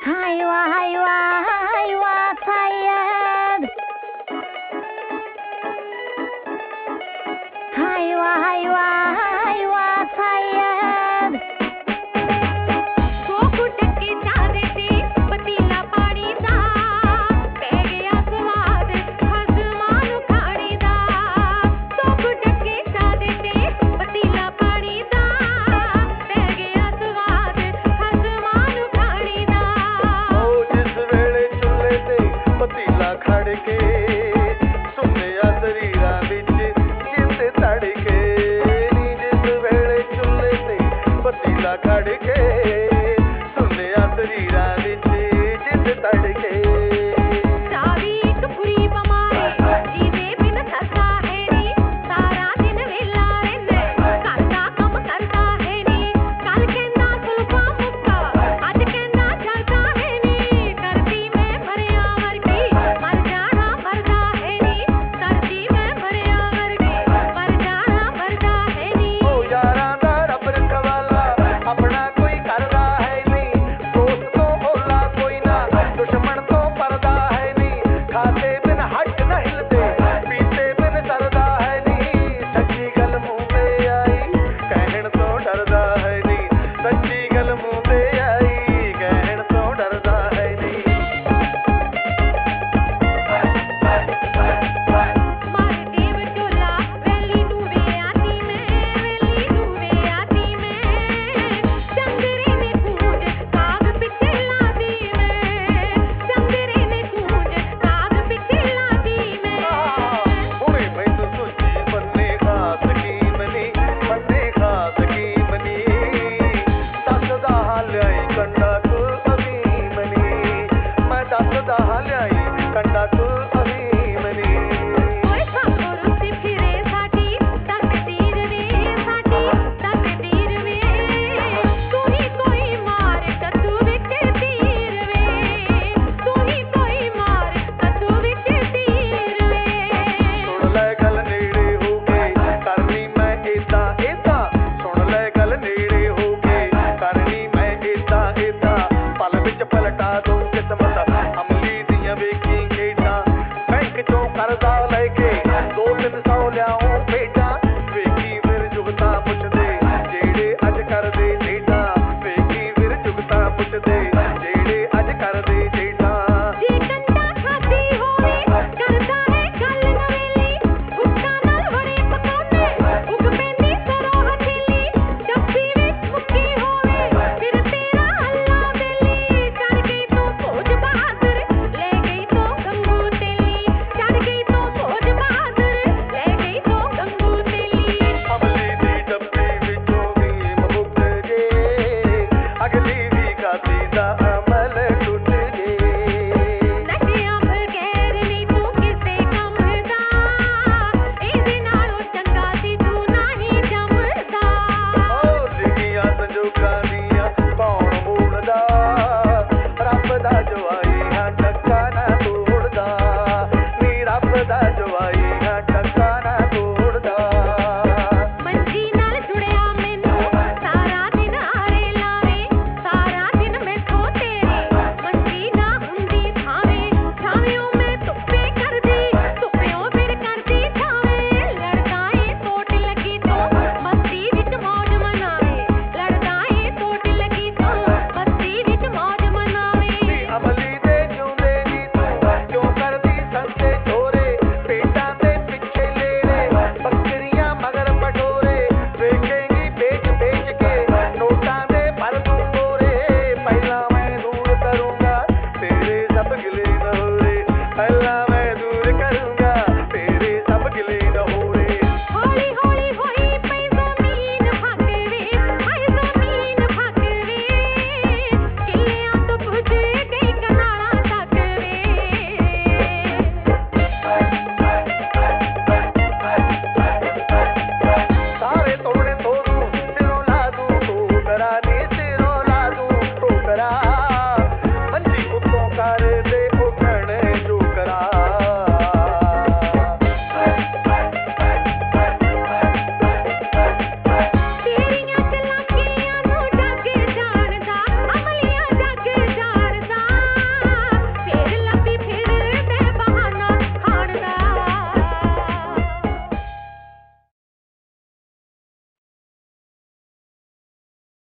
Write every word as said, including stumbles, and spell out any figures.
Hiwa, hiwa, hiwa, tired. Hiwa, hiwa, hiwa, tired. कोक ढके चादे ते पतीला पानी दा पै गया स्वाद हजमान खाने दा कोक ढके चादे ते पतीला पानी दा पै गया स्वाद हजमान खाने दा ओ जिस वेले चुल्हे ते पतीला खड़ के सुनिया शरीरां विच जिंद तड़के नी जिस वेले चुल्हे ते पतीला खड़ के सुनिया शरीरां विच जिंद तड़के सावी एक बुरी बमारी जीवे बिन सरदा है नी सारा दिन वेला रहंदे करदा कम करदा है नी कल कहंदा सुल्फा मुक्का अज कहंदा चलदा है नी करदी मैं मरिया वर्गी मर जाना मरदा है नी करदी मैं मरिया वर्गी मर जाना मरदा है नी ओ यारां दा रब रखवाला अपना कोई करदा है नहीं दोस्त तो ओला कोई ना दुश्मन तो परदा है नहीं खाते बिन हट न हिलते पीते बिन सरदा है नहीं सच्ची गल मुंह पे आई कहण तो डरदा है नहीं सच्ची गल मुंह पे आई कहण तो डरदा है नहीं मार देव टोला वेली नू वे आती मैं वेली नू वे आती मैं चंदरे ने गूंज काग पिछे लादी मैं चंदरे ने गूंज काग पिछे लादी मैं हुणे मैनू सुची बन्ने खास की मनी बन्ने खास की मनी दसदा हालियाई कंडा को अभीमनी मैं दसदा हालियाई कंडा को अभीमनी ओए साको रुसी फिरे साडी तकदीर वे साडी तकदीर वे तू ही कोई मार कतू विच तीर वे तू ही कोई मार कतू विच तीर वे सुन ले गल नेड़े हो के करनी मैं इदा इदा सुन ले गल नेड़े हो के करनी मैं इदा इदा पल विच पलटा दूं किस्मत अमली दियां वेखी खेडां बैंक चों करदा लेके दो तीन सौ लियाऊं भेडां वेखी फिर जुगता पुछदे जेड़े अज करदे डेडां वेखी फिर जुगता पुछदे जेड़े अज करदे डेडां जे कंडा खादी होवे करदा है गल नवेली हुक्का नाल बड़े पकाउने उग पैंदी सरो हथेली डब्बी विच मुक्की होवे फिर तेरा हल्ला बेली चढ़ गई तो फौज बहादुर ले गई तो गंगू तेली चढ़ गई तो फौज बहादुर ले गई तो गंगू तेली अमली दी डब्बी विचों भी मुक गए अगली भी काती दा अमल टुट गए नशियां बगैर नहीं तू किसे कम दा ਇਹਦੇ ਨਾਲੋਂ ਚੰਗਾ ਸੀ ਤੂੰ ਨਹੀਂ ਜੰਮਦਾ ओ लिखियां संजोगां दियां कौन मूलदा रब दा जो